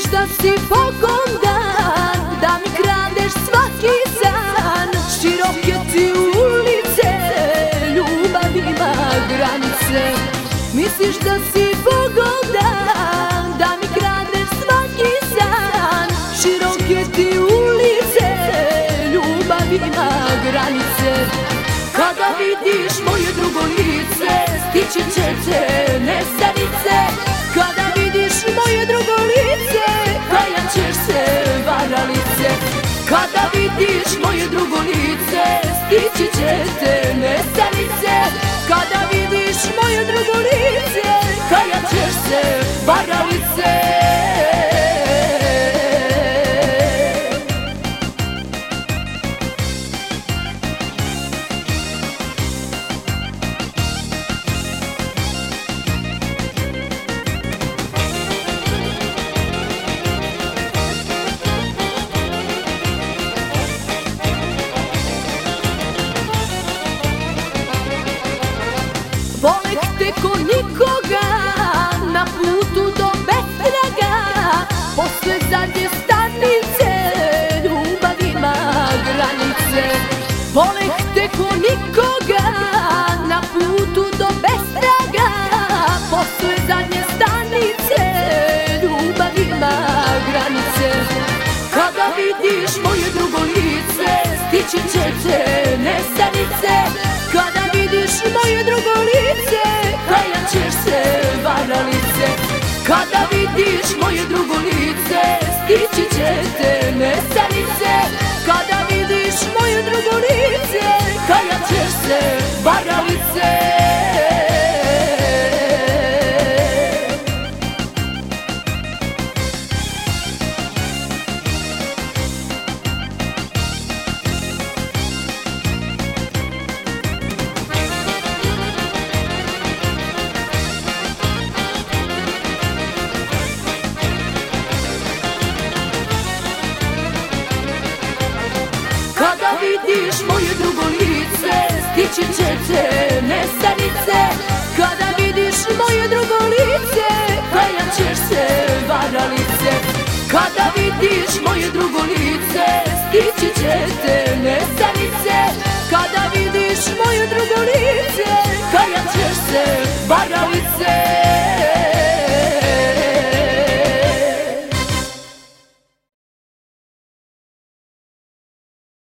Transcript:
da si Bogom dan, da mi kradeš svaki san. Široke ti ulice, ljubav ima granice. Misliš da si Bogom dan, da mi kradeš svaki san. Široke ti ulice, ljubav ima granice. Kada vidiš moje drugo lice, stići će te nesanice. Kada vidiš moje drugo lice, kajat ćeš se varalice. Kada vidiš moje drugo lice, stići će te nesanice. Kada vidiš moje drugo lice, kajat ćeš se varalice. Voleh te ko nikoga, na putu do bestraga. Posle zadnje stanice, ljubav ima granice. Voleh te ko nikoga, na putu do bestraga. Posle zadnje stanice, ljubav ima granice. Kada vidiš moje drugo lice, stići će te nesanice. Kada vidiš moje drugo lice, kajat ćeš se varalice. Kada vidiš moje drugo lice, stići će te nesanice. Kada vidiš moje drugo lice, kajat ćeš se varalice. Kada vidiš moje drugo lice, stići će te nesanice. Kada vidiš moje drugo lice, kajat ćeš se varalice. Kada vidiš moje drugo lice, stići će te nesanice. Kada vidiš moje drugo lice, kajat ćeš se varalice.